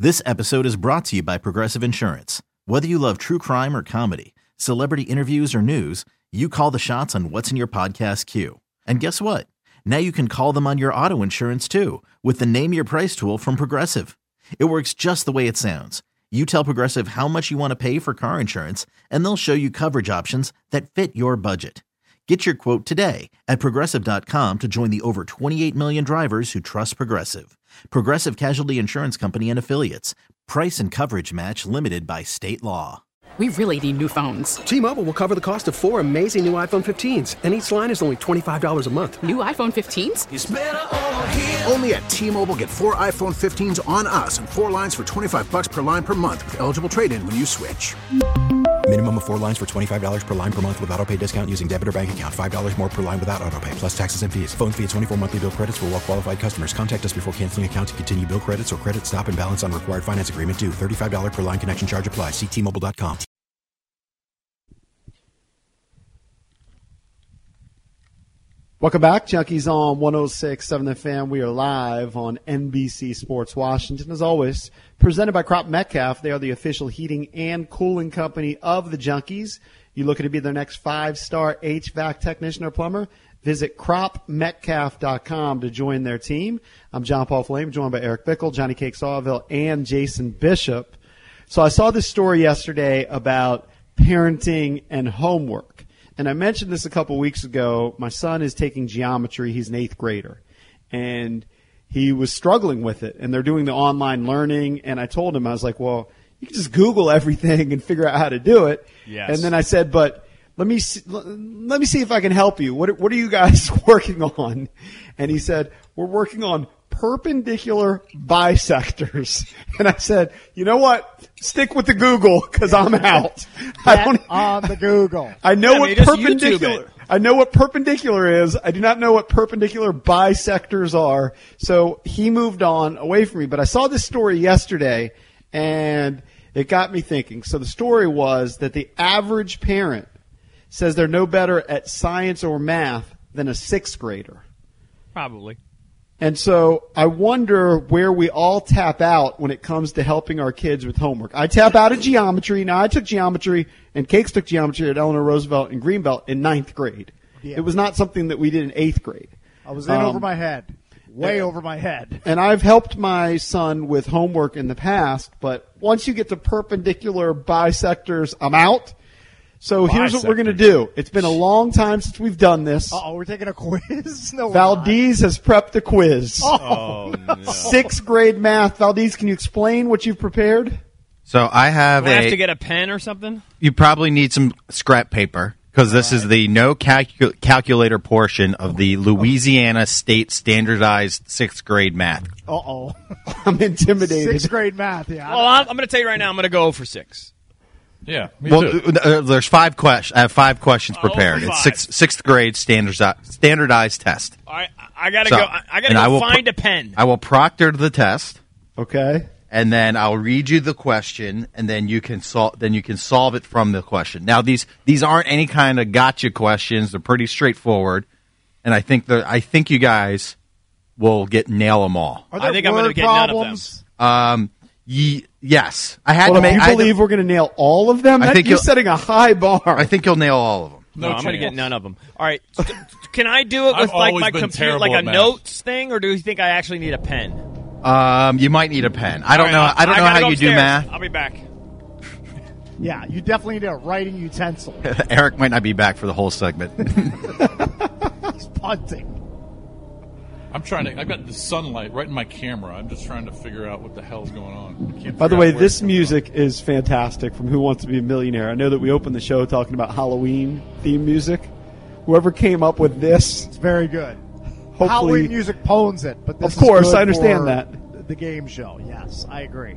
This episode is brought to you by Progressive Insurance. Whether you love true crime or comedy, celebrity interviews or news, you call the shots on what's in your podcast queue. And guess what? Now you can call them on your auto insurance too with the Name Your Price tool from Progressive. It works just the way it sounds. You tell Progressive how much you want to pay for car insurance, and they'll show you coverage options that fit your budget. Get your quote today at Progressive.com to join the over 28 million drivers who trust Progressive. Progressive Casualty Insurance Company and Affiliates. Price and coverage match limited by state law. We really need new phones. T-Mobile will cover the cost of 4 amazing new iPhone 15s, and each line is only $25 a month. New iPhone 15s? It's better over here. Only at T-Mobile, get 4 iPhone 15s on us and 4 lines for $25 per line per month with eligible trade-in when you switch. Minimum of 4 lines for $25 per line per month with autopay discount using debit or bank account. $5 more per line without autopay, plus taxes and fees. Phone fee at 24 monthly bill credits for well-qualified customers. Contact us before canceling account to continue bill credits or credit stop and balance on required finance agreement due. $35 per line connection charge applies. See T-Mobile.com. Welcome back. Junkies on 106.7 The Fan. We are live on NBC Sports Washington. As always, presented by Crop Metcalf. They are the official heating and cooling company of the Junkies. You looking to be their next 5-star HVAC technician or plumber? Visit cropmetcalf.com to join their team. I'm John Paul Flame, joined by Eric Bickle, Johnny Cake Sawville, and Jason Bishop. So I saw this story yesterday about parenting and homework. And I mentioned this a couple weeks ago. My son is taking geometry. He's an 8th grader. And he was struggling with it. And they're doing the online learning. And I told him, I was like, well, you can just Google everything and figure out how to do it. Yes. And then I said, but let me see if I can help you. What are you guys working on? And he said, we're working on perpendicular bisectors. And I said, you know what? Stick with the Google because I'm out. On the Google. I know what perpendicular. I know what perpendicular is. I do not know what perpendicular bisectors are. So he moved on away from me. But I saw this story yesterday, and it got me thinking. So the story was that the average parent says they're no better at science or math than a 6th grader. Probably. And so I wonder where we all tap out when it comes to helping our kids with homework. I tap out at geometry. Now, I took geometry, and Cakes took geometry at Eleanor Roosevelt in Greenbelt in 9th grade. Yeah. It was not something that we did in 8th grade. I was in over my head. Way over my head. And I've helped my son with homework in the past, but once you get to perpendicular bisectors, I'm out. So here's what we're going to do. It's been a long time since we've done this. Uh-oh, we're taking a quiz? No, Valdez has prepped a quiz. Oh, no. 6th grade math. Valdez, can you explain what you've prepared? So I have Do I have to get a pen or something? You probably need some scrap paper because this is the no calculator portion of the Louisiana State Standardized 6th grade math. Uh-oh. I'm intimidated. 6th grade math, yeah. Well, I'm going to tell you right now, I'm going to go for 6. Yeah, me too. There's 5 questions. I have 5 questions prepared. Oh, it's 6th grade standardized test. All right, I got to go. I got to go find a pen. I will proctor the test. Okay. And then I'll read you the question, and then you can solve it from the question. Now these aren't any kind of gotcha questions. They're pretty straightforward, and I think you guys will nail them all. Are there I think I'm going to get problems? none of them. Yes, I had to make. You believe we're going to nail all of them? I think you're setting a high bar. I think you'll nail all of them. No, I'm going to get none of them. All right, can I do it with like my computer, like a notes thing, or do you think I actually need a pen? You might need a pen. I don't know. I don't know how you do math. I'll be back. Yeah, you definitely need a writing utensil. Eric might not be back for the whole segment. He's punting. I've got the sunlight right in my camera. I'm just trying to figure out what the hell's going on. By the way, this music is fantastic from Who Wants to Be a Millionaire. I know that we opened the show talking about Halloween theme music. Whoever came up with this, it's very good. Hopefully, Halloween music pones it, but this of course, is good I understand for that. The game show, yes, I agree.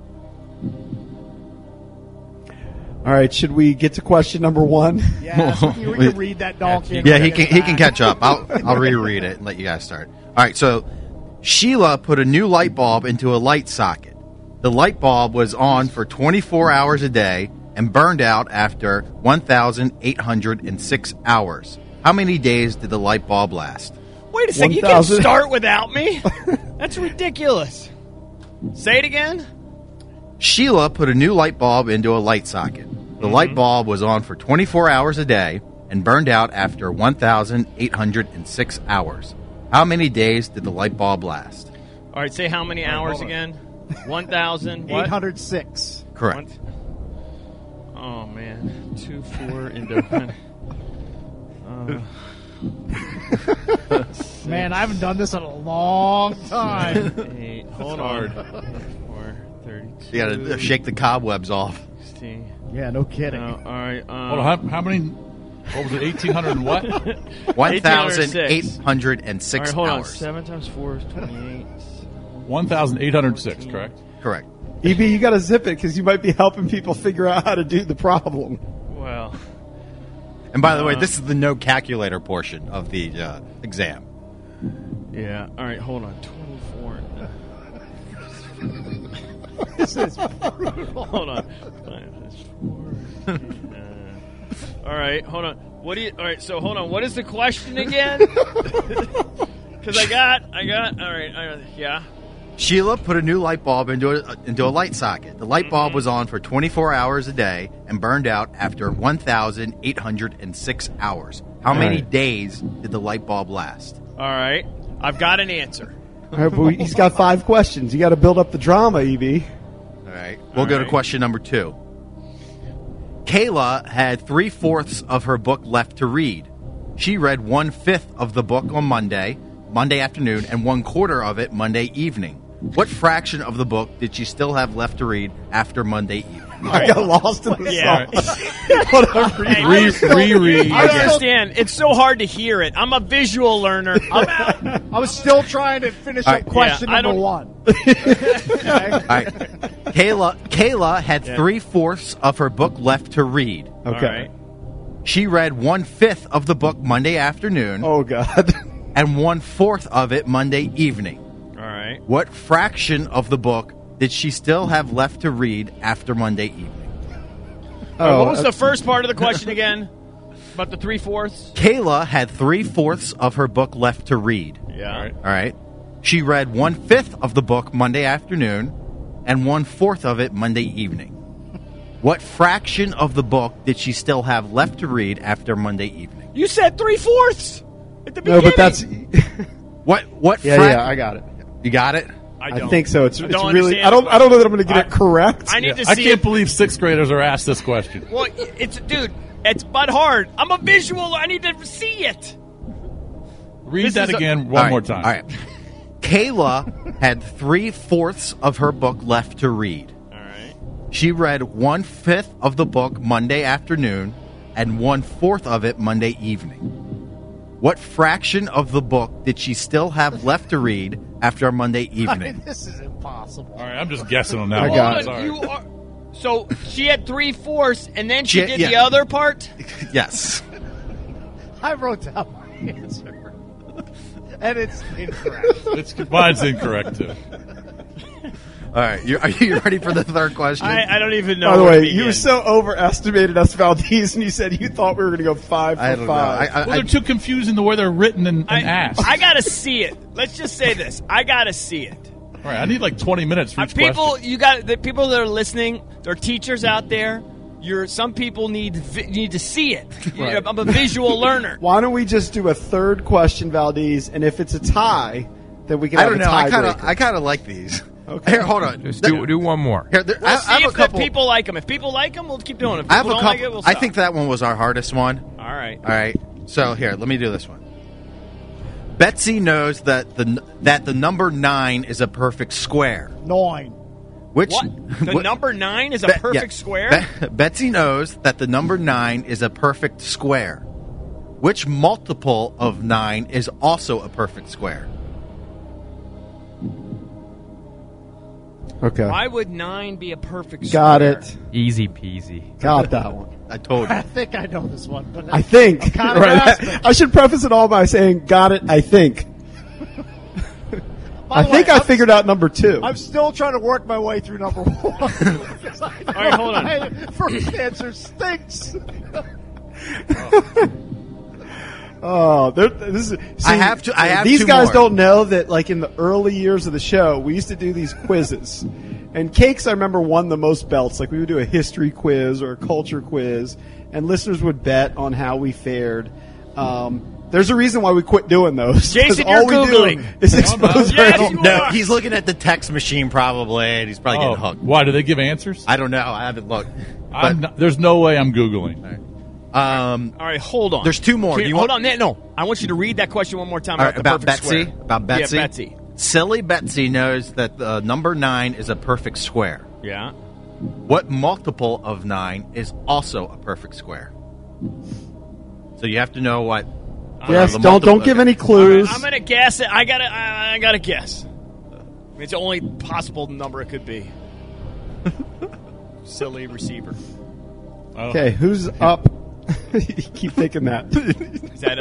All right, should we get to question number 1? Yes, we can read that donkey. Yeah, he can catch up. I'll reread it and let you guys start. All right, so Sheila put a new light bulb into a light socket. The light bulb was on for 24 hours a day and burned out after 1,806 hours. How many days did the light bulb last? Wait a second, 1,000. you can't start without me? That's ridiculous. Say it again. Sheila put a new light bulb into a light socket. The light bulb was on for 24 hours a day and burned out after 1,806 hours. How many days did the light bulb last? All right, say how many hours again? 1,806. Correct. Oh, man. 2, 4 into 1. Man, I haven't done this in a long time. 8. Hold on. 4, 32. You got to shake the cobwebs off. 16. Yeah, no kidding. All right. Hold on, how many? What was it? 1,800 and what? 1,806 All right, hold hours. on. 7 times 4 is 28. 1,806, correct? Correct. EB, you got to zip it because you might be helping people figure out how to do the problem. Well. And by the way, this is the no calculator portion of the exam. Yeah. All right, hold on. 24. This is brutal. Hold on. 5 + 4. All right, hold on. All right, so hold on. What is the question again? Because I got. All right. Yeah. Sheila put a new light bulb into a light socket. The light bulb was on for 24 hours a day and burned out after 1,806 hours. How many days did the light bulb last? All right. I've got an answer. All right, but he's got 5 questions. You got to build up the drama, EB. All right. We'll go to question number 2. Kayla had 3/4 of her book left to read. She read 1/5 of the book on Monday afternoon, and 1/4 of it Monday evening. What fraction of the book did she still have left to read after Monday evening? I got lost in the song. Reread. I understand. It's so hard to hear it. I'm a visual learner. I was still trying to finish up question number 1. All right. Kayla had 3/4 of her book left to read. Okay. Right. She read 1/5 of the book Monday afternoon. Oh, God. And 1/4 of it Monday evening. All right. What fraction of the book did she still have left to read after Monday evening? What was the first part of the question again? About the 3/4? Kayla had 3/4 of her book left to read. Yeah. All right. She read 1/5 of the book Monday afternoon and 1/4 of it Monday evening. What fraction of the book did she still have left to read after Monday evening? You said 3/4 at the beginning. No, but that's... What Yeah, I got it. You got it? I think so. It's don't really... understand. I don't know that I'm going to get it correct. I need to I see can't it. believe 6th graders are asked this question. Well, it's but hard. I'm a visual. I need to see it. Read that again one more time. All right. Kayla had 3/4 of her book left to read. All right. She read 1/5 of the book Monday afternoon and 1/4 of it Monday evening. What fraction of the book did she still have left to read after Monday evening? This is impossible. All right, I'm just guessing on that I one. got it. Sorry. So she had 3/4, and then she did yeah. the other part? Yes. I wrote down my answer. And it's incorrect. Mine's incorrect, too. All right. Are you ready for the third question? I don't even know. By the where to way, begin. you so overestimated us, Valdez, and you said you thought we were going to go 5 I for don't 5. know. Well, they're too confusing the way they're written and asked. I got to see it. Let's just say this. I got to see it. All right, I need like 20 minutes for each People, question. the people that are listening, there are teachers out there. Some people need to see it. Right. I'm a visual learner. Why don't we just do a third question, Valdez, and if it's a tie, then we can have I don't know. a tiebreaker. I kind of like these. Okay. Here, hold on. Just do one more. Here, We'll see if the people like them. If people like them, we'll keep doing it. If I have people a don't couple. like it, we'll I stop. think that one was our hardest one. All right. All right. So here, let me do this one. Betsy knows that the number 9 is a perfect square. 9. Which The number 9 is a perfect square? Betsy knows that the number 9 is a perfect square. Which multiple of 9 is also a perfect square? Okay. Why would 9 be a perfect Got square? it. Easy peasy. Got that one. I told I you. think I know this one. But I think. I'm kind of Right. grasping. I should preface it all by saying, got it, I think. By the I think way, I figured out number 2. I'm still trying to work my way through number 1. All right, hold on. My first answer stinks. Oh, this is. See, I have to- I have These two guys more. don't know that, like in the early years of the show, we used to do these quizzes, And Cakes, I remember, won the most belts. Like, we would do a history quiz or a culture quiz, and listeners would bet on how we fared. There's a reason why we quit doing those. Jason, all you're we Googling. do is expose Yes, our- you No, are. he's looking at the text machine probably, and he's probably getting hooked. Why do they give answers? I don't know. I haven't looked. There's no way I'm Googling. All right, hold on. There's two more. Can Do you hold want- on. No, I want you to read that question one more time All right, about the about perfect Betsy. square. About Betsy. Yeah, Betsy. Silly Betsy knows that the number 9 is a perfect square. Yeah. What multiple of 9 is also a perfect square? So you have to know what. Yes, the don't multiple- give any All clues. right, I'm gonna guess it. I gotta guess. It's the only possible number it could be. Silly receiver. Okay, who's up? Keep thinking that. Is that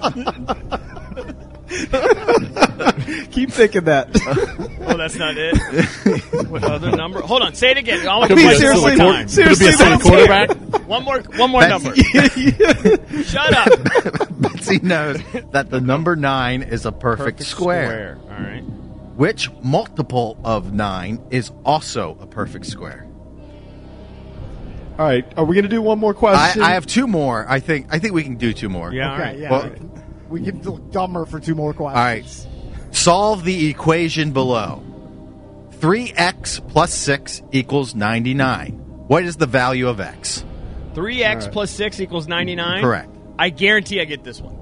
it? Keep thinking that. Oh, that's not it. What other number? Hold on. Say it again. I'll Could be a question one more silly time. seriously, Could it be a silly that's quarterback? One more number. Shut up. Betsy knows that the number 9 is a perfect square. All right. Which multiple of 9 is also a perfect square? All right, are we going to do one more question? I have 2 more. I think we can do 2 more. Yeah. All Okay, right. yeah. Well- we can look dumber for 2 more questions. All right. Solve the equation below. 3x plus 6 equals 99. What is the value of x? 3x plus 6 equals 99? Correct. I guarantee I get this one.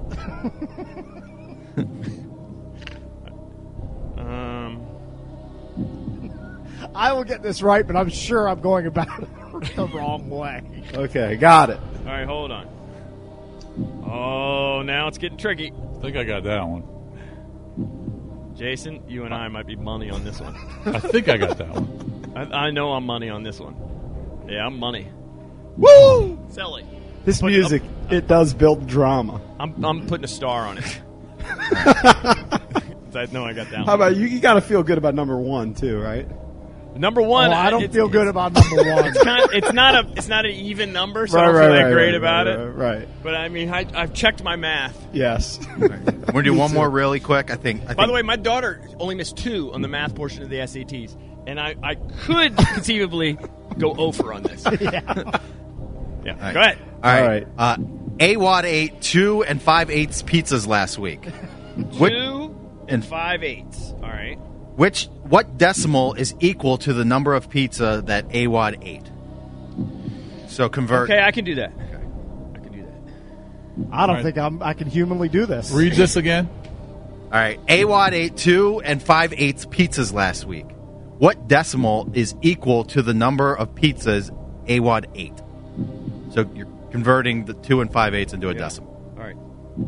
I will get this right, but I'm sure I'm going about it the wrong way. Okay, got it. All right, hold on. Oh, now it's getting tricky. I think I got that one. Jason, you and I might be money on this one. I think I got that one. I know I'm money on this one. Yeah, I'm money. Woo! Silly. This music, it does build drama. I'm putting a star on it. I know I got that one. How about you? You got to feel good about number 1 too, right? Number 1? I don't feel good about number 1. It's not an even number, so I don't feel that great about it. Right. But I mean, I've checked my math. Yes. We're going to do one more really quick. I think. By the way, my daughter only missed 2 on the math portion of the SATs, and I could conceivably go over on this. Yeah. Yeah. All right. Go ahead. All right. AWOD ate 2 5/8 pizzas last week. 2 and 5/8. All right. What decimal is equal to the number of pizza that AWOD ate? So convert. Okay, I can do that. Okay. I can do that. I don't think I can humanly do this. Read this again. All right. AWOD ate 2 5/8 pizzas last week. What decimal is equal to the number of pizzas AWOD ate? So you're converting the 2 5/8 into a decimal. All right.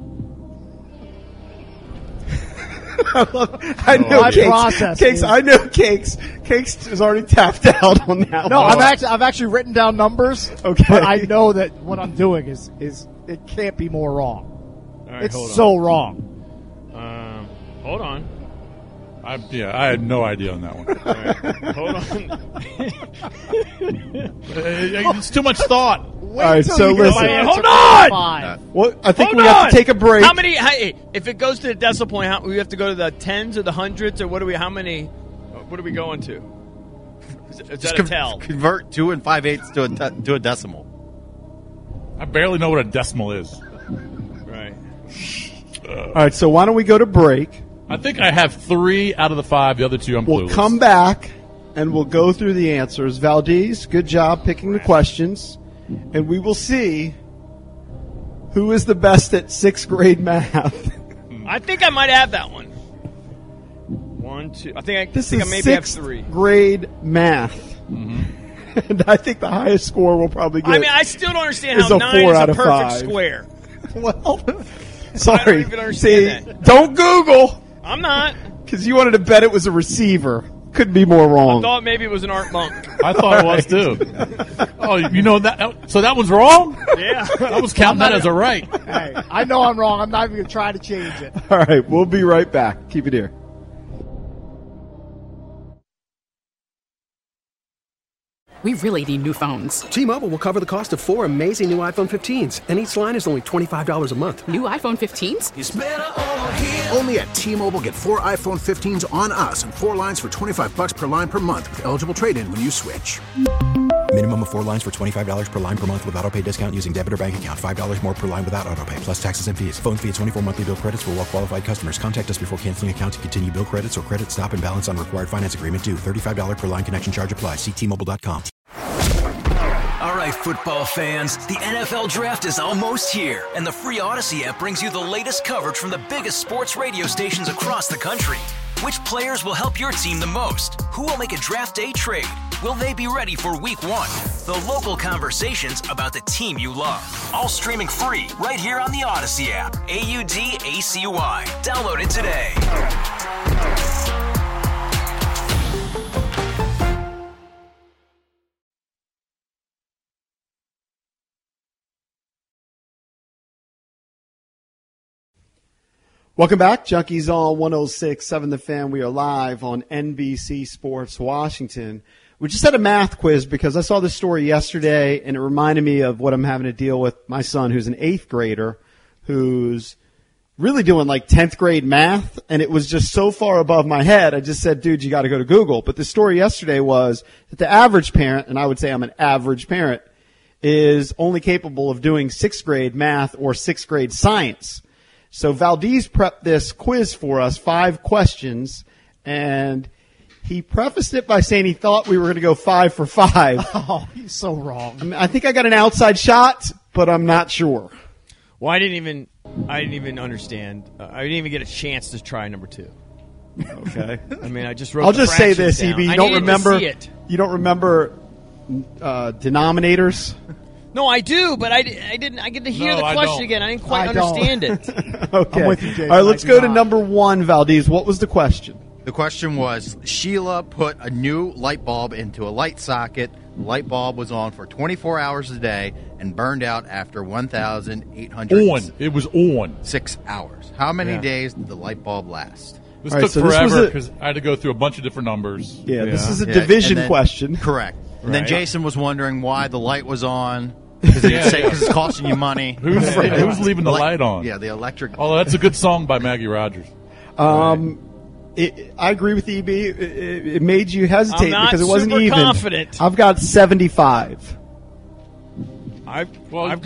I know My Cakes. process Cakes. is- I know Cakes. Cakes is already tapped out on that. No, one. I've actually written down numbers. Okay. But I know that what I'm doing is it can't be more wrong. All right. It's hold on. so wrong. Hold on. I had no idea on that one. All right. Hold on. It's too much thought. All right, till so you get listen. my answer Hold for on! 5. Well, I think Hold we have on! to take a break. How many? Hey, if it goes to the decimal point, we have to go to the tens or the hundreds, or what do we? How many? What are we going to? Is that a tell? Convert 2 5/8 to a decimal. I barely know what a decimal is. Right. All right, so why don't we go to break? I think I have 3 out of the 5. The other 2 I'm We'll clueless. come back and we'll go through the answers. Valdez, good job picking the questions, and we will see who is the best at 6th grade math. I think I might have that one. 1, 2. I think This I is maybe have 6th 3. grade math. And I think the highest score we'll probably get. I mean, I still don't understand is how a 9 4 is out a of perfect 5. square. Well, I sorry. don't even understand that. Don't Google, I'm not. because you wanted to bet it was a receiver. Couldn't be more wrong. I thought maybe it was an Art Monk. I thought it was too. Oh, you know that? So that one's wrong? Yeah. I was counting that as a right. Hey, I know I'm wrong. I'm not even going to try to change it. All right, we'll be right back. Keep it here. We really need new phones. T-Mobile will cover the cost of 4 amazing new iPhone 15s, and each line is only $25 a month. New iPhone 15s? It's better over here. Only at T-Mobile, get 4 iPhone 15s on us and 4 lines for $25 per line per month with eligible trade-in when you switch. Minimum of 4 lines for $25 per line per month with autopay discount using debit or bank account. $5 more per line without autopay, plus taxes and fees. Phone fee at 24 monthly bill credits for well-qualified customers. Contact us before canceling account to continue bill credits or credit stop and balance on required finance agreement due. $35 per line connection charge applies. See T-Mobile.com. All right, football fans, the NFL Draft is almost here, and the free Odyssey app brings you the latest coverage from the biggest sports radio stations across the country. Which players will help your team the most? Who will make a draft day trade? Will they be ready for week 1? The local conversations about the team you love. All streaming free right here on the Odyssey app. AUDACY. Download it today. Welcome back. Junkies on 106.7 The Fan. We are live on NBC Sports Washington. We just had a math quiz because I saw this story yesterday, and it reminded me of what I'm having to deal with my son, who's an 8th grader, who's really doing like 10th grade math, and it was just so far above my head. I just said, dude, you got to go to Google. But the story yesterday was that the average parent, and I would say I'm an average parent, is only capable of doing 6th grade math or 6th grade science. So Valdez prepped this quiz for us, 5 questions, and he prefaced it by saying he thought we were going to go 5 for 5. Oh, he's so wrong. I think I got an outside shot, but I'm not sure. Well, I didn't even understand. I didn't even get a chance to try number 2. Okay. I mean, I just wrote. I'll just say this, down. EB. You don't remember denominators? No, I do, but I didn't. I get to hear the question again. I didn't quite understand it. Okay. I'm with you, Jason. All right, let's go to number 1, Valdez. What was the question? The question was, Sheila put a new light bulb into a light socket. The light bulb was on for 24 hours a day and burned out after 1,800. It was on. 6 hours. How many days did the light bulb last? This took forever because I had to go through a bunch of different numbers. Yeah, this is a division question. Correct. And then Jason was wondering why the light was on. Because it's costing you money. Who's leaving the light on? Yeah, the electric. Oh, that's a good song by Maggie Rogers. I agree with EB. It made you hesitate because it wasn't even. Confident. I've got 75. I have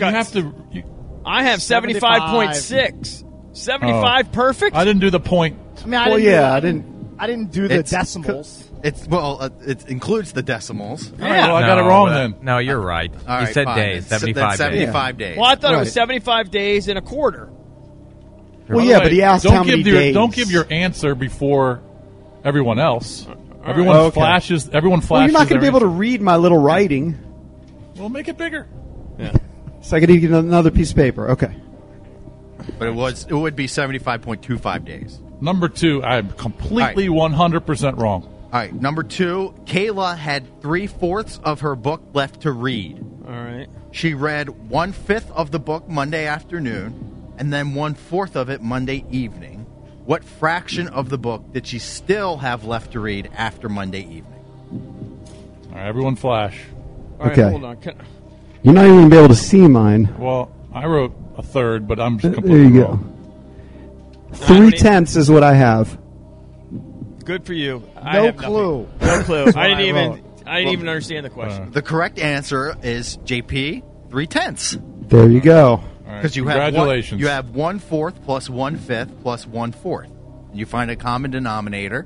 75.6. 75 perfect. I didn't do the point. I mean, I didn't do the decimals. It includes the decimals. Yeah, I got it wrong then. No, you're right. All you right, said fine. days, 75 days. 75 days. Well, I thought it was 75 days and a quarter. Well, yeah, but he asked how many days. Don't give your answer before everyone else. Everyone flashes. Everyone flashes. Well, you're not going to be able to read my little writing. Well, make it bigger. Yeah. So I could get another piece of paper. Okay. But it would be 75.25 days. Number 2, I'm completely 100% wrong. All right, number 2, Kayla had 3/4 of her book left to read. All right. She read 1/5 of the book Monday afternoon, and then 1/4 of it Monday evening. What fraction of the book did she still have left to read after Monday evening? All right, everyone flash. All right, hold on. You're not even going to be able to see mine. Well, I wrote a third, but I'm just There completely you wrong. go. 3/10 is what I have. Good for you. No clue. No clue. I didn't even understand the question. The correct answer is JP 3/10. There you go. Because congratulations. You have 1/4 plus 1/5 plus 1/4. You find a common denominator,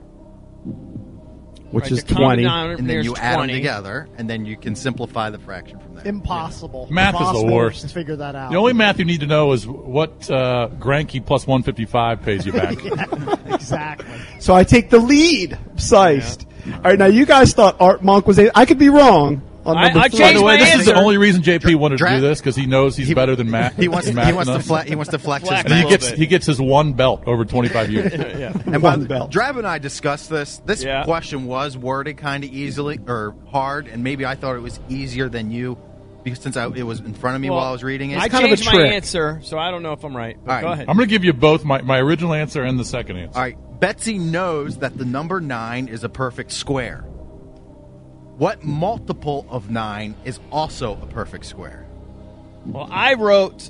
which is 20, and then you add them together, and then you can simplify the fraction from there. Impossible. Math is the worst. To figure that out. The only math you need to know is what Granke plus 155 pays you back. Exactly. So I take the lead. Psyched. Yeah. All right, now you guys thought Art Monk was I could be wrong. I changed by the way, this is the only reason JP wanted to do this because he knows he's better than Matt. He wants to flex his and he gets his one belt over 25 years. Yeah. And Drab and I discussed this. This question was worded kind of easily or hard, and maybe I thought it was easier than you because since it was in front of me while I was reading it. I changed my answer, so I don't know if I'm right. But go ahead. I'm going to give you both my original answer and the second answer. All right. Betsy knows that the number 9 is a perfect square. What multiple of 9 is also a perfect square? Well, I wrote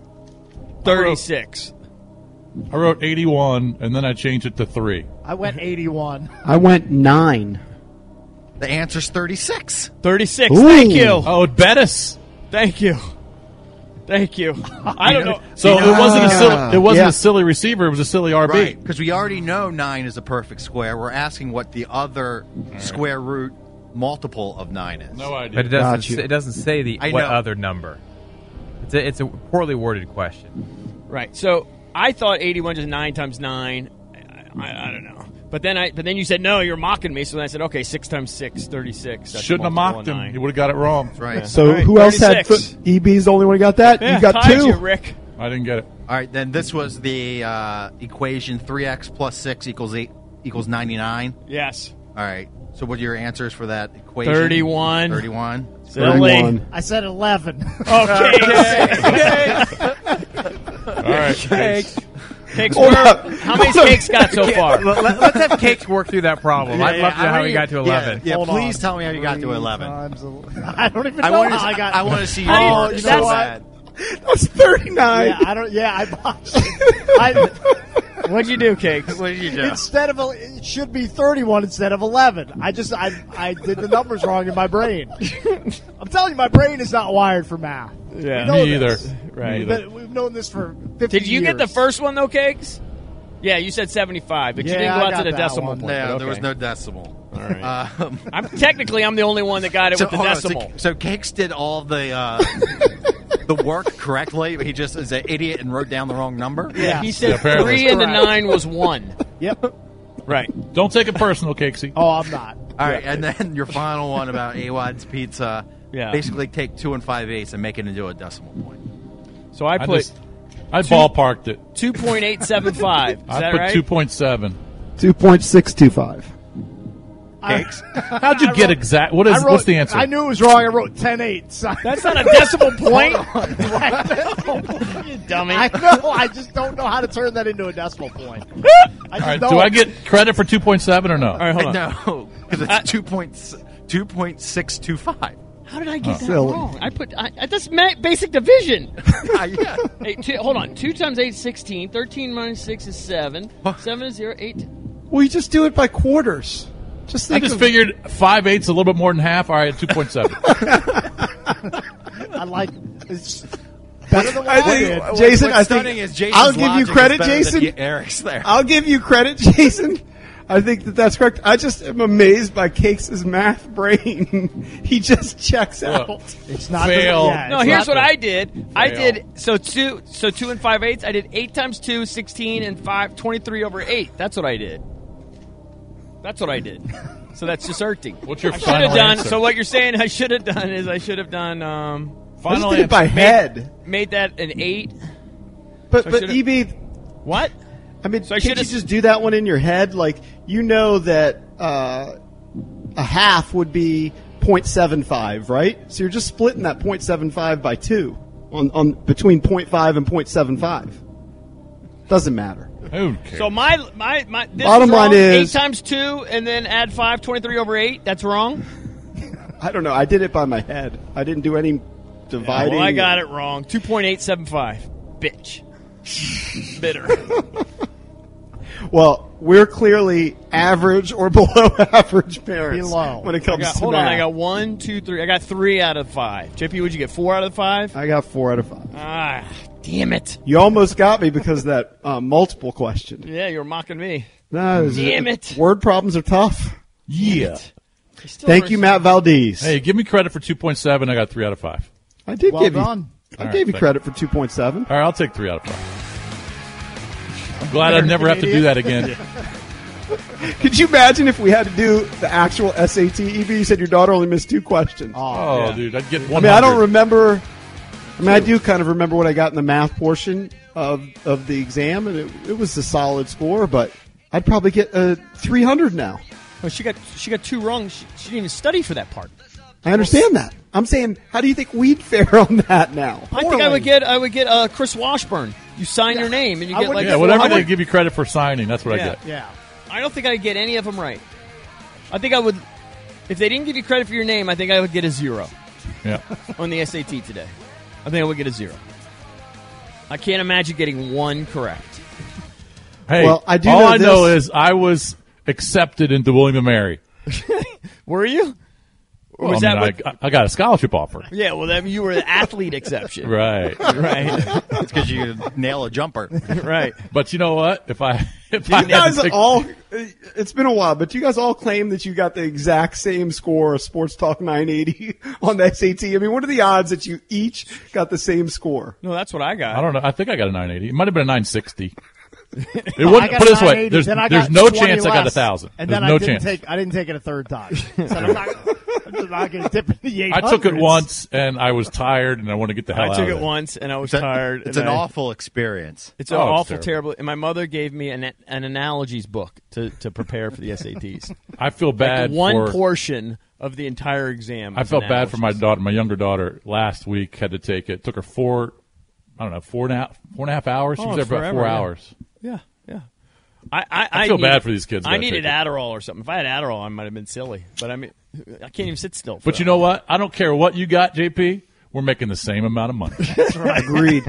36. I wrote 81, and then I changed it to 3. I went 81. I went 9. The answer's 36. 36. Ooh. Thank you. Oh, Bettis. Thank you. Thank you. I don't know. So it wasn't a silly receiver. It was a silly RB. Right, because we already know 9 is a perfect square. We're asking what the other square root multiple of 9 is. No idea. But it doesn't say what other number. It's a poorly worded question. Right. So I thought 81 is 9 times 9. I don't know. But then you said, no, you're mocking me. So then I said, okay, 6 times 6, 36. That's Shouldn't have mocked him. 9. You would have got it wrong. That's right. Yeah. So Right, who else 36. had EB's the only one who got that? Yeah, You got tied 2. you, Rick. I didn't get it. All right, then this was the equation 3x plus 6 equals 99. Yes. All right. So what are your answers for that equation? 31. 31. Silly. I said 11. Okay. All right. Cakes. How many cakes got so far? Let's have Cakes work through that problem. Yeah, I'd love to know how he got to 11. Yeah, Hold please on. tell me how you got to 11. I don't even know how I got. I want to see your Oh, work you so know what? bad. That's 39. Yeah, I botched it. What'd you do, Cakes? What did you do? It should be 31 instead of 11. I did the numbers wrong in my brain. I'm telling you, my brain is not wired for math. Yeah. We know Me either. this. Right. Me either. But we've known this for 50 Did you years. get the first one, though, Cakes? Yeah, you said 75, but you Yeah, didn't I go out got to the that decimal one. point. No, but there was okay. no decimal. All right. Um, I'm the only one that got it with the hold on, decimal. so Cakes did all the the work correctly, but he just is an idiot and wrote down the wrong number? Yeah, he said apparently. 3 and the Correct. 9 was 1. Yep. Right. Don't take it personal, Cakesy. Oh, I'm not. All right, and then your final one about AWOD's Pizza. Yeah. Basically take 2 5/8 and make it into a decimal point. So I put I ballparked it. 2.875. Is I that put right? 2.7. 2.625. Cakes? How'd you get exact? What's the answer? I knew it was wrong. I wrote 10/8. That's not a decimal point. You dummy. I know. I just don't know how to turn that into a decimal point. All right, do I get credit for 2.7 or no? All right, hold on. No, because it's 2.625. How did I get that Silly. wrong? That's basic division. Yeah. Hold on. 2 times 8 is 16. 13 minus 6 is 7. 7 is 0. 8. Well, you just do it by quarters. Just I think just of figured 5/8's a little bit more than half. All right, 2.7. I like it's better than what I I think- did. Jason, What's I think stunning is Jason's I'll give you logic is credit, better than Jason. Eric's there. I'll give you credit, Jason. I think that's correct. I just am amazed by Cakes' math brain. He just checks Look. out. It's not Fail. Yeah, No, it's here's not what the- I did. I did so 2 and 5/8. I did 8 times 2, 16, and 5, 23 over 8. That's what I did. So that's deserting. What's your I should have final done. answer? So what you're saying I should have done is I should have done I just Final did it by answer. head. made that an 8. But So I but should've- EB, What? I mean, So I can't you should've- just do that one in your head? Like, you know that a half would be 0.75, right? So you're just splitting that 0.75 by 2 on between 0.5 and 0.75. Doesn't matter. Who cares? So my this Bottom is wrong. line is- 8 times 2 and then add 5, 23 over 8. That's wrong. I don't know. I did it by my head. I didn't do any dividing. Well, I got it wrong. 2.875. Bitch. Bitter. Well, we're clearly average or below average parents Below. when it comes to Hold on. math. I got 1, 2, 3. I got 3 out of 5. JP, would you get 4 out of 5? I got 4 out of 5. Ah, damn it. You almost got me because of that multiple question. Yeah, you were mocking me. No, Damn it. Word problems are tough. Yeah. Thank you, Matt Valdez. Hey, give me credit for 2.7. I got 3 out of 5. I did Well give done. you. I All gave right, you credit for 2.7. All right, I'll take 3 out of 5. I'm glad I'd never have to do that again. Could you imagine if we had to do the actual SAT? EB, you said your daughter only missed 2 questions. Oh, Yeah. dude, I'd get 100. I mean, I don't remember. I mean, I do kind of remember what I got in the math portion of the exam, and it was a solid score, but I'd probably get a 300 now. Well, she got 2 wrong. She didn't even study for that part. I understand that. I'm saying, how do you think we'd fare on that now? I think I would get Chris Washburn. You sign your name and you get like Yeah, whatever 400. they give you credit for signing, that's what I Yeah. get. Yeah. I don't think I'd get any of them right. I think I would If they didn't give you credit for your name, I think I would get a 0. Yeah. On the SAT today. I think I would get a 0. I can't imagine getting 1 correct. Hey, Well, I do all know I know this. is I was accepted into William & Mary. Were you? Or was Well, that I got a scholarship offer. Yeah, well, then you were the athlete exception. Right. Right. It's because you nail a jumper. Right. But you know what? If I You guys all, it's been a while, but you guys all claim that you got the exact same score of Sports Talk 980 on the SAT. I mean, what are the odds that you each got the same score? No, that's what I got. I don't know. I think I got a 980. It might have been a 960. It I wouldn't got put it this way. 980, There's then I no got 20 chance I got less, 1,000. And There's then no I didn't chance. I didn't take it a third time. So I'm just not going to dip into the 800s. I took it once and I was tired and I want to get the hell out I of took it. it once and I was tired. It's and an I- awful experience. It's an Oh, it's awful, terrible. terrible. And my mother gave me an analogies book to prepare for the SATs. I feel bad Like one for portion of the entire exam. I was felt bad for my analogies. daughter. My younger daughter last week had to take it. It took her 4 and a half hours. She Oh, was there for about forever, 4 yeah. hours. Yeah, yeah. I feel needed- bad for these kids I that needed take it. Adderall or something. If I had Adderall, I might have been silly. But I mean, I can't even sit still. for But that. you know what? I don't care what you got, JP. We're making the same amount of money. Agreed.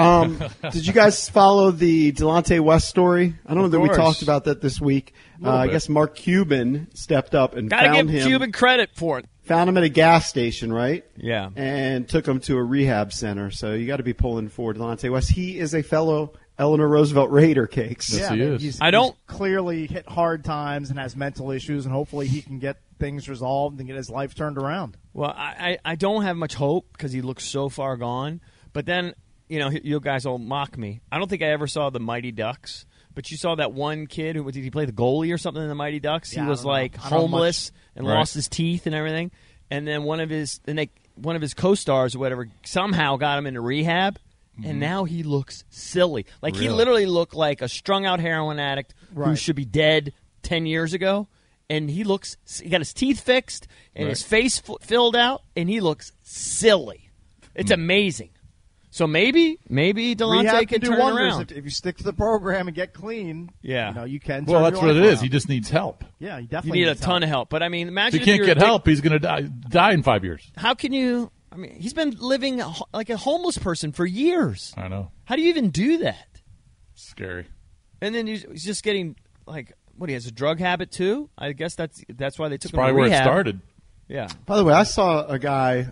Did you guys follow the Delonte West story? I don't know that we course. talked about that this week. I bit. guess Mark Cuban stepped up and Gotta found give him. Cuban credit for it. Found him at a gas station, right? Yeah. And took him to a rehab center. So you got to be pulling for Delonte West. He is a fellow Eleanor Roosevelt Raider, Cakes. Yes, he is. He's clearly hit hard times and has mental issues, and hopefully he can get things resolved and get his life turned around. Well, I don't have much hope because he looks so far gone. But then, you guys all mock me. I don't think I ever saw the Mighty Ducks. But you saw that one kid who did he play the goalie or something in the Mighty Ducks? Yeah, He I was don't know. like I don't know homeless and Right. lost his teeth and everything. And then one of his co-stars or whatever somehow got him into rehab. And now he looks silly. Like he Really? literally looked like a strung-out heroin addict who Right. should be dead 10 years ago. And he got his teeth fixed and his face filled out, and he looks silly. It's amazing. So maybe Delonte Rehab can do turn wonders around. if you stick to the program and get clean. Yeah. You can. Well, turn that's your what it life is. around. He just needs help. Yeah, you You definitely need a ton of help. But I mean, If imagine he can't you're get a big- help, he's going to die in 5 years. How can you? I mean, he's been living like a homeless person for years. I know. How do you even do that? Scary. And then he's just getting like what? He has a drug habit too. I guess that's why they took him Probably to where it rehab. started. Yeah. By the way, I saw a guy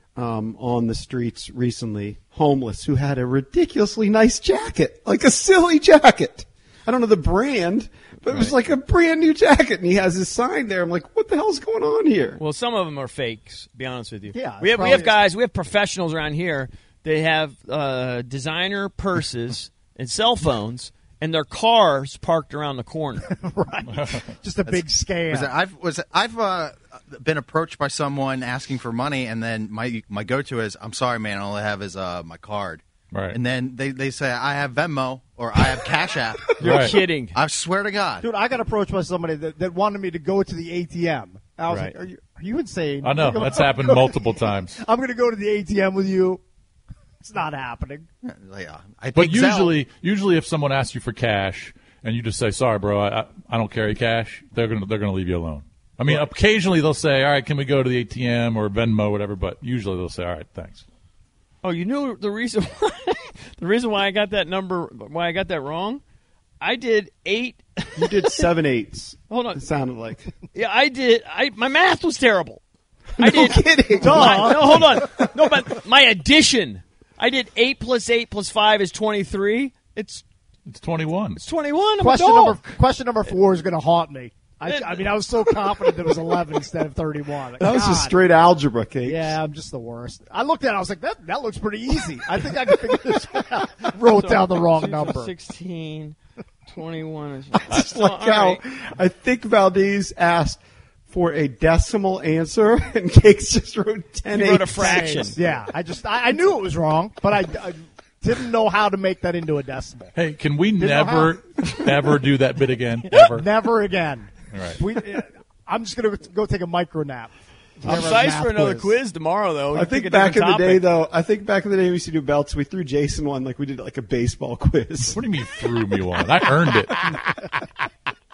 on the streets recently, homeless, who had a ridiculously nice jacket, like a silly jacket. I don't know the brand, but it was like a brand new jacket, and he has his sign there. I'm like, what the hell's going on here? Well, some of them are fakes. To be honest with you. Yeah, we it's have guys. We have professionals around here. They have designer purses and cell phones, and their cars parked around the corner. Right. Just a big scam. I've been approached by someone asking for money, and then my go-to is, I'm sorry, man, all I have is my card. Right. And then they say, I have Venmo or I have Cash App. You're Right. kidding. I swear to God. Dude, I got approached by somebody that wanted me to go to the ATM. I was Right. like, are you insane? I know. That's happened multiple times. I'm going to go to the ATM with you. It's not happening. I But think Zelle- usually if someone asks you for cash and you just say, sorry, bro, I don't carry cash, they're gonna leave you alone. I mean, occasionally they'll say, all right, can we go to the ATM or Venmo, whatever, but usually they'll say, all right, thanks. Oh, you knew the reason why I got that number, why I got that wrong? I did 8. You did 7 8s. Hold on. It sounded like. Yeah, I did. My math was terrible. I did. kidding. No, hold on. No, but my addition. I did 8 plus 8 plus 5 is 23. It's 21. It's 21. I'm a dog. Question number 4 is going to haunt me. I mean, I was so confident it was 11 instead of 31. That was God. just straight algebra, Cake. Yeah, I'm just the worst. I looked at it, I was like, that looks pretty easy. I think I can figure this out. Wrote down the wrong number. 16, 21. Is, Just like how I think Valdez asked for a decimal answer, and Cakes just wrote 10 He wrote a 8s. fraction. Yeah, I knew it was wrong, but I didn't know how to make that into a decimal. Hey, can we Didn't know never, ever do that bit again? Ever? Never again. All right. I'm just going to go take a micro nap. I'm psyched for another quiz tomorrow, though. I think back in the day, though, we used to do belts. We threw Jason one like we did like a baseball quiz. What do you mean threw me one? I earned it.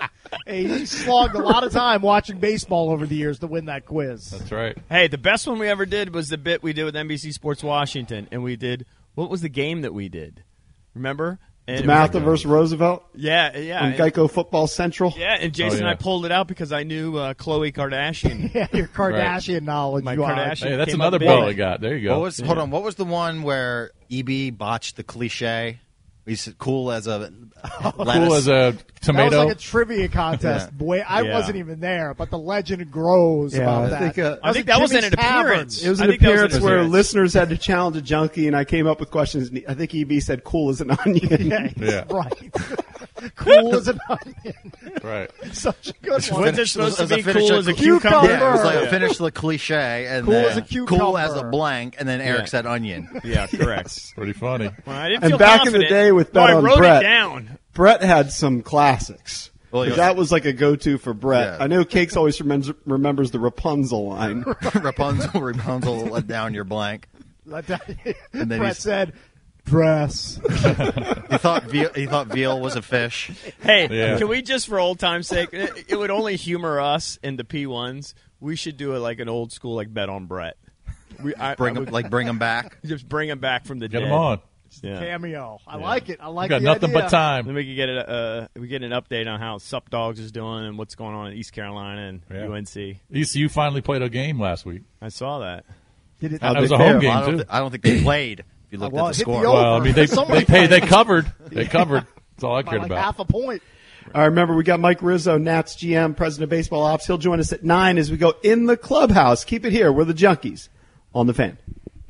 Hey, he slogged a lot of time watching baseball over the years to win that quiz. That's right. Hey, the best one we ever did was the bit we did with NBC Sports Washington, and we did what was the game that we did? Remember? And DeMatha versus Roosevelt. Yeah. On Geico Football Central. Yeah, and Jason and I pulled it out because I knew Khloe Kardashian. Yeah, your Kardashian knowledge. My Kardashian. Hey, that's came another up big. ball I got. There you go. Hold on. What was the one where EB botched the cliche? He's cool as a cool as a tomato. That was like a trivia contest. Boy, I wasn't even there, but the legend grows about that. I think that was an appearance. It was an appearance where listeners had to challenge a junkie, and I came up with questions. I think EB said "cool as an onion." Yeah. Right. Cool as an onion. Right. Such a good one. Wasn't it supposed to be finish cool a as a cucumber? Yeah, it was like finish the cliche and Cool then as a cucumber. cool as a blank, and then Eric said onion. Yeah, correct. Pretty funny. Well, I didn't And feel back confident. in the day with No, Bet I on wrote Brett, it down. Brett had some classics. Well, 'Cause that was like a go-to for Brett. Yeah. I know Cakes always remembers the Rapunzel line. Rapunzel let down your blank. And then Brett said, dress. He thought veal was a fish. Hey, Yeah. can we just, for old time's sake, it would only humor us in the P1s. We should do it like an old school, like Bet on Brett. Bring him back. Just bring him back from the Get dead. him on. Yeah. Cameo. I like it. I like Got the nothing idea. but time. Then we could get an update on how Sup Dogs is doing and what's going on in East Carolina and UNC. ECU finally played a game last week. I saw that. Did it? That was a home game, too. I don't think they played. If you looked at the hit score. the over. Well, I mean, they covered. They covered. That's all I By cared like about. half a point. All right, remember, we got Mike Rizzo, Nats GM, President of Baseball Ops. He'll join us at 9 as we go in the clubhouse. Keep it here. We're the Junkies on the Fan.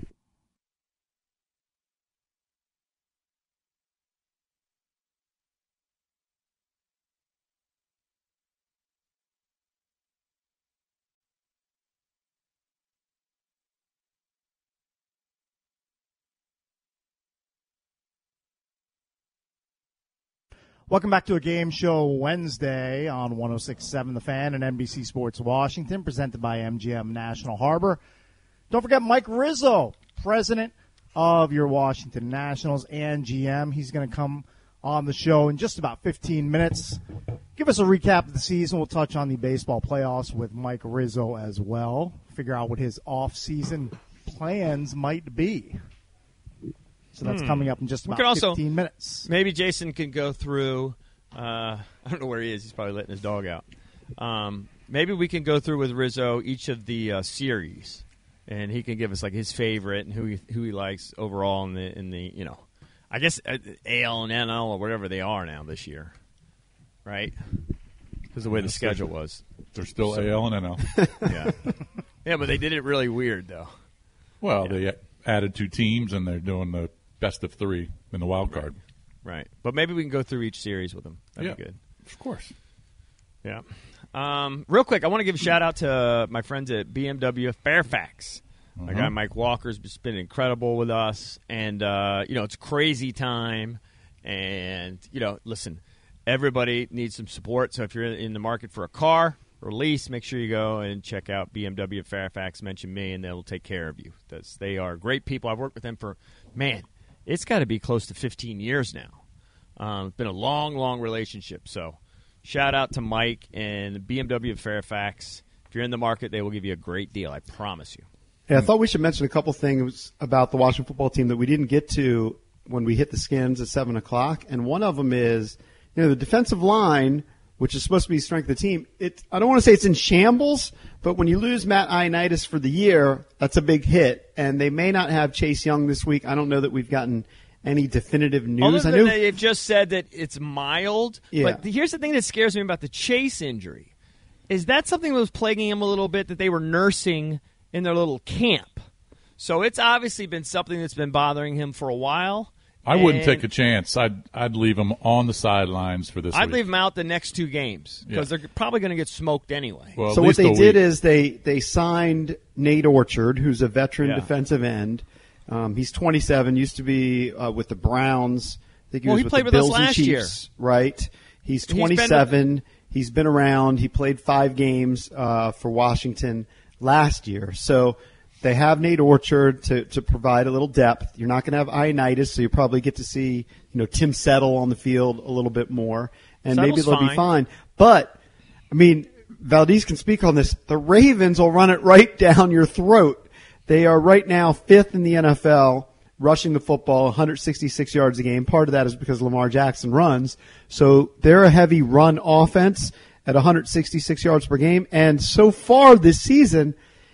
Welcome back to a game show Wednesday on 106.7 The Fan and NBC Sports Washington, presented by MGM National Harbor. Don't forget Mike Rizzo, president of your Washington Nationals and GM. He's going to come on the show in just about 15 minutes. Give us a recap of the season. We'll touch on the baseball playoffs with Mike Rizzo as well. Figure out what his off-season plans might be. So that's coming up in just about 15 minutes. Maybe Jason can go through I don't know where he is. He's probably letting his dog out. Maybe we can go through with Rizzo each of the series, and he can give us like his favorite and who he likes overall in the I guess AL and NL or whatever they are now this year, right? Because the way the schedule was, they're still AL and NL. yeah, but they did it really weird though. Well, they added 2 teams, and they're doing the best of 3 in the wild card. Right. But maybe we can go through each series with them. That'd be good. Of course. Yeah. Real quick, I want to give a shout-out to my friends at BMW Fairfax. My guy Mike Walker's been incredible with us. And, it's crazy time. And, listen, everybody needs some support. So if you're in the market for a car or lease, make sure you go and check out BMW Fairfax. Mention me, and they'll take care of you. They are great people. I've worked with them for, it's got to be close to 15 years now. It's been a long, long relationship. So shout out to Mike and BMW Fairfax. If you're in the market, they will give you a great deal. I promise you. Yeah, I thought we should mention a couple things about the Washington football team that we didn't get to when we hit the Skins at 7 o'clock. And one of them is, the defensive line, which is supposed to be strength of the team. I don't want to say it's in shambles, but when you lose Matt Ioannidis for the year, that's a big hit. And they may not have Chase Young this week. I don't know that we've gotten any definitive news. Other than they've just said that it's mild. Yeah. But here's the thing that scares me about the Chase injury. Is that something that was plaguing him a little bit that they were nursing in their little camp? So it's obviously been something that's been bothering him for a while. I wouldn't take a chance. I'd leave him on the sidelines for this week. I'd leave him out the next 2 games because they're probably going to get smoked anyway. Well, so what they did is they signed Nate Orchard, who's a veteran defensive end. He's 27, used to be with the Browns. I think he was with played the with Bills us last and year. Chiefs, right? He's 27. He's been around. He played 5 games for Washington last year. So they have Nate Orchard to provide a little depth. You're not going to have Ioannidis, so you probably get to see Tim Settle on the field a little bit more, and Settle's maybe they'll fine. be fine. But I mean, Valdez can speak on this. The Ravens will run it right down your throat. They are right now 5th in the NFL rushing the football, 166 yards a game. Part of that is because Lamar Jackson runs. So they're a heavy run offense at 166 yards per game. And so far this season,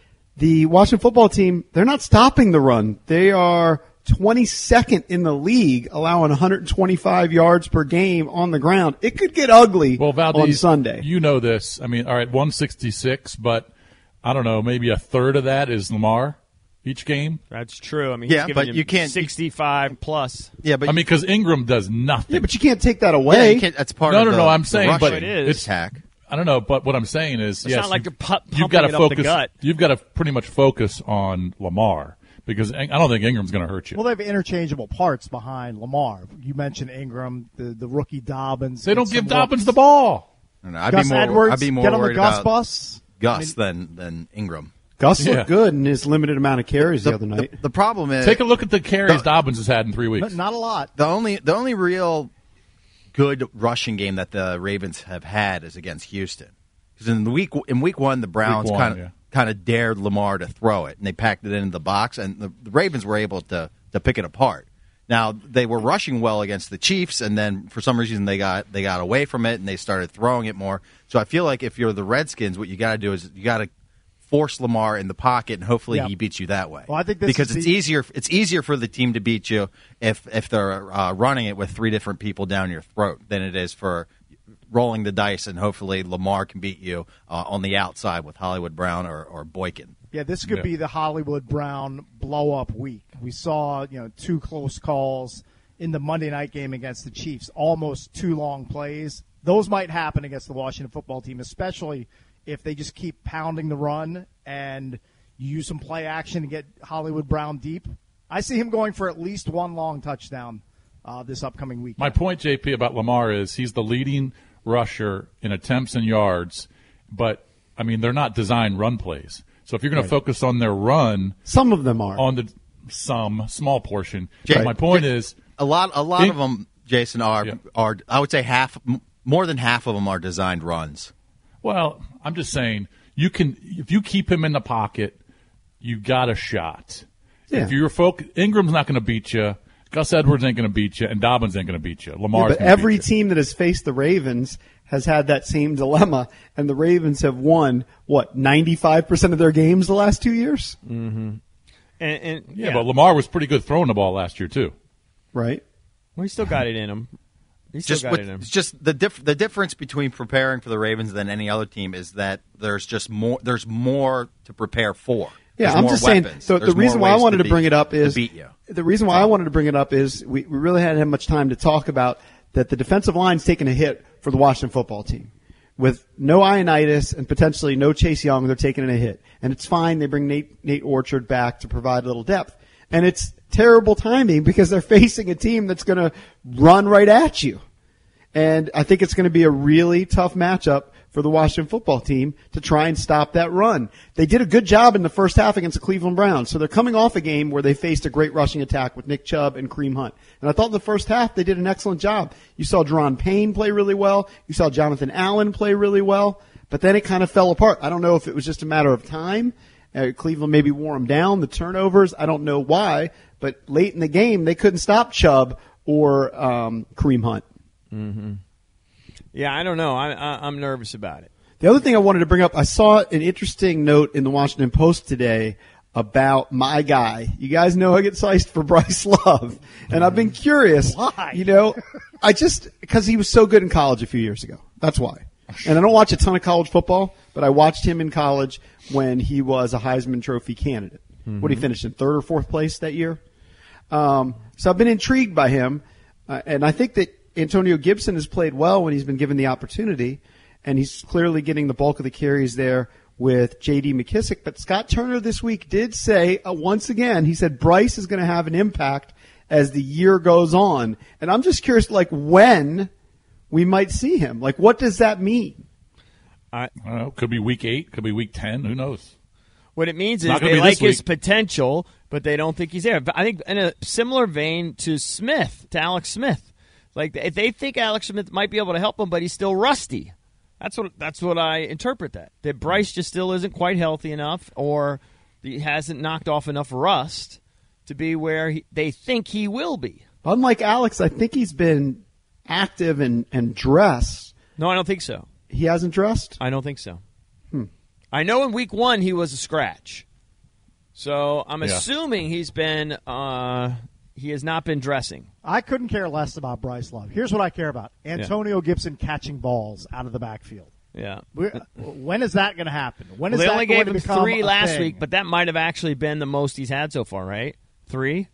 the Washington football team, they're not stopping the run. They are 22nd in the league, allowing 125 yards per game on the ground. It could get ugly on Sunday. You know this. I mean, all right, 166, but I don't know, maybe a third of that is Lamar each game. That's true. I mean, yeah, he's but you can't 65 plus. Yeah, but because Ingram does nothing. Yeah, but you can't take that away. Yeah, that's part no, of no. I'm saying, but it is. it's attack. I don't know, but what I'm saying is, it's yes, not like they're you've got to it up focus. the gut. You've got to pretty much focus on Lamar because I don't think Ingram's going to hurt you. Well, they have interchangeable parts behind Lamar. You mentioned Ingram, the rookie Dobbins. They don't give Dobbins the ball. No, Gus Edwards, I'd be more get on the worried Gus about bus. Gus than Ingram. Gus looked good in his limited amount of carries the other night. The problem is, take a look at the carries Dobbins has had in 3 weeks. Not a lot. The only real good rushing game that the Ravens have had is against Houston. Because in week one, the Browns kind of dared Lamar to throw it, and they packed it into the box, and the Ravens were able to pick it apart. Now they were rushing well against the Chiefs, and then for some reason they got away from it and they started throwing it more. So I feel like if you're the Redskins, what you got to do is you got to force Lamar in the pocket, and hopefully he beats you that way. Well, I think because it's easier for the team to beat you if they're running it with 3 different people down your throat than it is for rolling the dice, and hopefully Lamar can beat you on the outside with Hollywood Brown or Boykin. Yeah, this could be the Hollywood Brown blow-up week. We saw 2 close calls in the Monday night game against the Chiefs, almost 2 long plays. Those might happen against the Washington football team, especially if they just keep pounding the run and you use some play action to get Hollywood Brown deep. I see him going for at least 1 long touchdown this upcoming week. My point, JP, about Lamar is he's the leading rusher in attempts and yards, but, I mean, they're not designed run plays. So if you're going to focus on their run, some of them are on some small portion. My point is a lot of them, Jason, are I would say more than half of them are designed runs. Well, I'm just saying if you keep him in the pocket, you got a shot. Yeah. If you're Ingram's not going to beat you, Gus Edwards ain't going to beat you, and Dobbins ain't going to beat you. Lamar's but every team that has faced the Ravens has had that same dilemma, and the Ravens have won 95% of their games the last 2 years. Mm-hmm. But Lamar was pretty good throwing the ball last year too. Right. Well, he still got it in him. It's just the difference between preparing for the Ravens than any other team is that there's more to prepare for. Yeah, I'm just saying. So the reason why I wanted to bring it up is the reason why I wanted to bring it up is we really hadn't had much time to talk about that the defensive line's taking a hit for the Washington football team. With no Ioannidis and potentially no Chase Young, they're taking a hit. And it's fine. They bring Nate Orchard back to provide a little depth. And it's terrible timing because they're facing a team that's going to run right at you. And I think it's going to be a really tough matchup for the Washington football team to try and stop that run. They did a good job in the first half against the Cleveland Browns. So they're coming off a game where they faced a great rushing attack with Nick Chubb and Kareem Hunt. And I thought in the first half they did an excellent job. You saw Deron Payne play really well. You saw Jonathan Allen play really well. But then it kind of fell apart. I don't know if it was just a matter of time. Cleveland maybe wore them down, the turnovers. I don't know why. But late in the game, they couldn't stop Chubb or Kareem Hunt. Mm-hmm. Yeah, I don't know. I'm nervous about it. The other thing I wanted to bring up, I saw an interesting note in the Washington Post today about my guy. You guys know I get sized for Bryce Love. And I've been curious. Why? Because he was so good in college a few years ago. That's why. And I don't watch a ton of college football, but I watched him in college when he was a Heisman Trophy candidate. Mm-hmm. What, he finished in 3rd or 4th place that year? So I've been intrigued by him. And I think that Antonio Gibson has played well when he's been given the opportunity, and he's clearly getting the bulk of the carries there with J.D. McKissick. But Scott Turner this week did say, once again, he said Bryce is going to have an impact as the year goes on. And I'm just curious, when we might see him. What does that mean? I don't know. Could be week 8, could be week 10. Who knows? What it means is they like his potential, but they don't think he's there. But I think in a similar vein to Alex Smith. They think Alex Smith might be able to help him, but he's still rusty. That's what I interpret that Bryce just still isn't quite healthy enough, or he hasn't knocked off enough rust to be where they think he will be. Unlike Alex, I think he's been active and dressed. No, I don't think so. He hasn't dressed? I don't think so. I know in week 1 he was a scratch. So I'm assuming he's been he has not been dressing. I couldn't care less about Bryce Love. Here's what I care about. Antonio Gibson catching balls out of the backfield. Yeah. When is that going to happen? When is they that only going gave to him become 3 a last thing? week, but that might have actually been the most he's had so far, right? 3?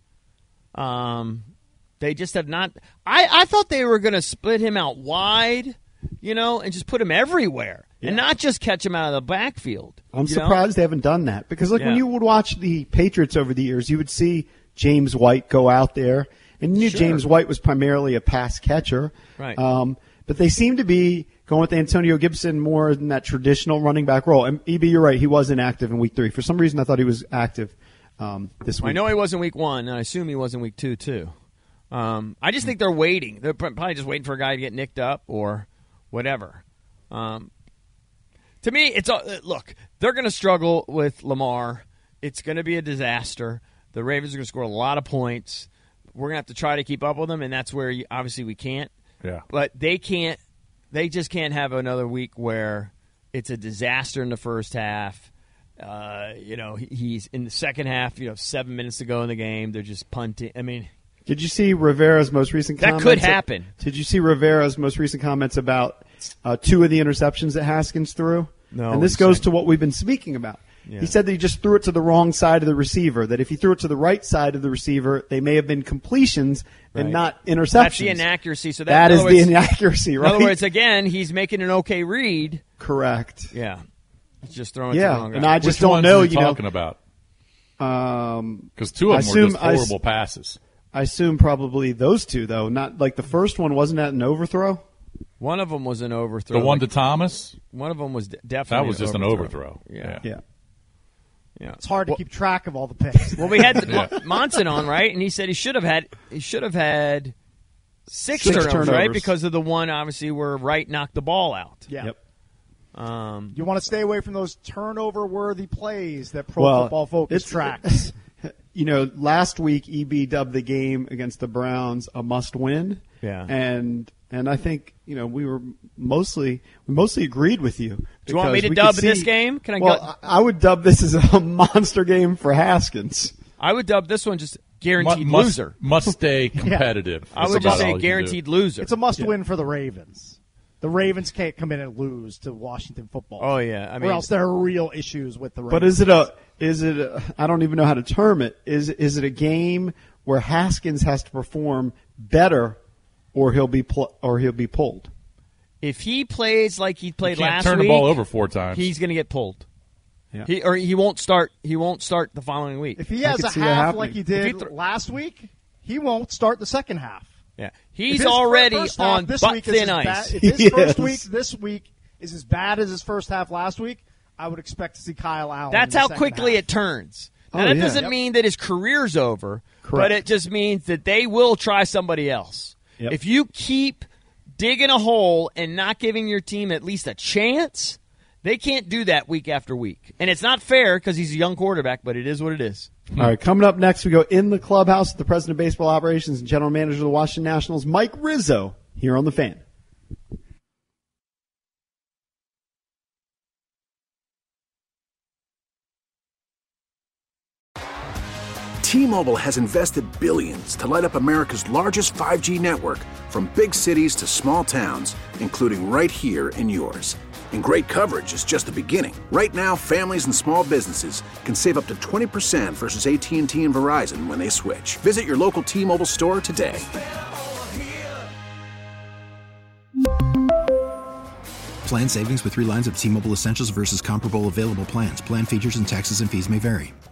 They just have not. I thought they were going to split him out wide, and just put him everywhere and not just catch him out of the backfield. I'm surprised they haven't done that because, when you would watch the Patriots over the years, you would see James White go out there, and you knew James White was primarily a pass catcher. Right. But they seem to be going with Antonio Gibson more in that traditional running back role. And EB, you're right, he was inactive in week 3. For some reason, I thought he was active this week. I know he was in week 1, and I assume he was in week 2 too. I just think they're waiting. They're probably just waiting for a guy to get nicked up or whatever. To me, it's look. They're going to struggle with Lamar. It's going to be a disaster. The Ravens are going to score a lot of points. We're going to have to try to keep up with them, and that's where obviously we can't. Yeah. But they can't. They just can't have another week where it's a disaster in the first half. He's in the second half. 7 minutes to go in the game. They're just punting. I mean. Did you see Rivera's most recent comments? That could happen. Did you see Rivera's most recent comments about 2 of the interceptions that Haskins threw? No. And this goes to what we've been speaking about. Yeah. He said that he just threw it to the wrong side of the receiver, that if he threw it to the right side of the receiver, they may have been completions and not interceptions. That's the inaccuracy. So that is the inaccuracy, right? In other words, again, he's making an okay read. Correct. Yeah. He's just throwing it to the wrong guy. And I just Which don't know. Are you talking about? Because 2 of them were just horrible passes. I assume probably those 2, though. Not like the first one. Wasn't that an overthrow? One of them was an overthrow. The one to Thomas? One of them was definitely that was just an overthrow. Yeah. It's hard to keep track of all the picks. Well, we had Monson on, right? And he said he should have had 6 turnovers, right? Because of the one, obviously, where Wright knocked the ball out. Yeah. Yep. You want to stay away from those turnover-worthy plays that Pro Football Focus tracks. Last week EB dubbed the game against the Browns a must-win. Yeah. And I think we mostly agreed with you. Do you want me to dub this game? Can I? Well, I would dub this as a monster game for Haskins. I would dub this one just guaranteed loser. Must stay competitive. I would just say guaranteed loser. It's a must-win for the Ravens. The Ravens can't come in and lose to Washington football. Oh yeah, or else there are real issues with the Ravens. But is it a I don't even know how to term it. Is it a game where Haskins has to perform better, or he'll be pulled? If he plays like he played last week, turn the ball over 4 times. He's going to get pulled. Yeah. He won't start. He won't start the following week. If he has a half like he did last week, he won't start the second half. Yeah, he's already on butt-thin ice. If his first week this week is as bad as his first half last week, I would expect to see Kyle Allen. That's how quickly it turns. Now, that doesn't mean that his career's over, but it just means that they will try somebody else. Yep. If you keep digging a hole and not giving your team at least a chance, they can't do that week after week. And it's not fair because he's a young quarterback, but it is what it is. All right, coming up next, we go in the clubhouse with the president of baseball operations and general manager of the Washington Nationals, Mike Rizzo, here on The Fan. T-Mobile has invested billions to light up America's largest 5G network, from big cities to small towns, including right here in yours. And great coverage is just the beginning. Right now, families and small businesses can save up to 20% versus AT&T and Verizon when they switch. Visit your local T-Mobile store today. Plan savings with 3 lines of T-Mobile Essentials versus comparable available plans. Plan features and taxes and fees may vary.